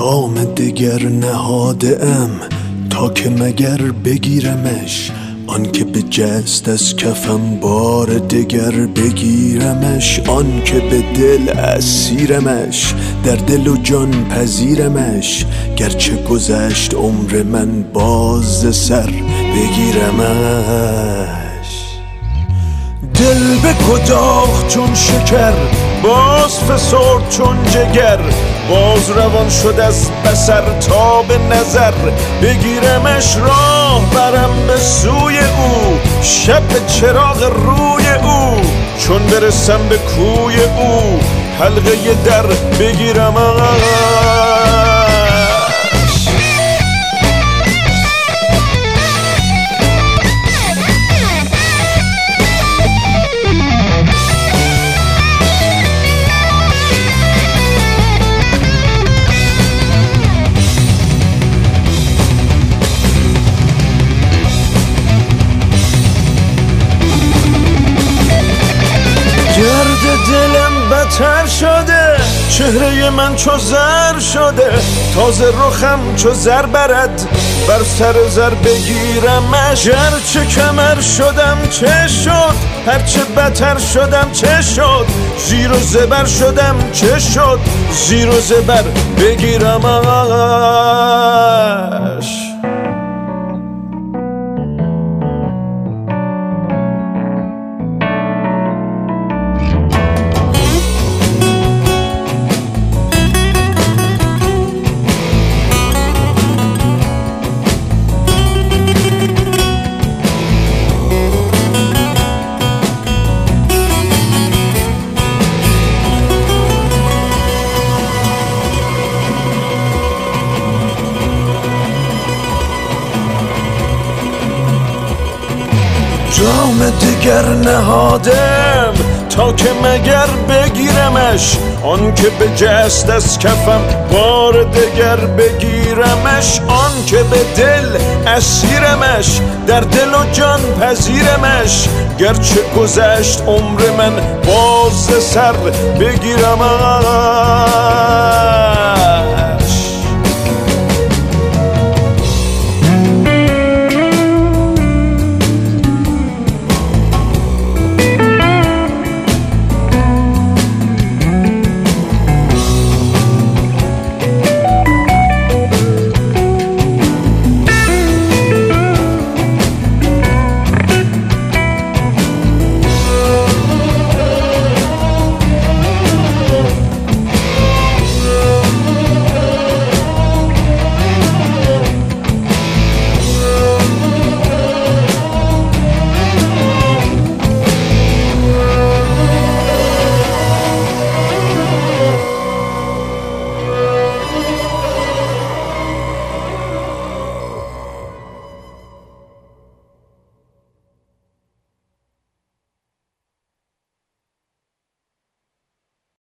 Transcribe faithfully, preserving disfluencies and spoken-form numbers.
جام دگر نهادم تا که مگر بگیرمش، آن که به جست از کفم بار دگر بگیرمش، آن که به دل اسیرمش در دل و جان پذیرمش، گرچه گذشت عمر من باز سر بگیرمش. دل به کداخ چون شکر باز فسرد چون جگر، باز روان شد از بصر تا به نظر بگیرمش. راه برم به سوی او شب به چراغ روی او، چون برسم به کوی او حلقه در بگیرمش. دلم بتر شده، چهره من چو زر شده، تازه رخم چو زر برد بر سر زر بگیرمش. گرچه کمر شدم چه شد، هرچه بتر شدم چه شد، زیر و زبر شدم چه شد، زیر و زبر بگیرمش. جام دگر نهادم تا که مگر بگیرمش، آن که به جست از کفم بار دگر بگیرمش، آن که به دل اسیرمش در دل و جان پذیرمش، گرچه گذشت عمر من باز سر بگیرمش.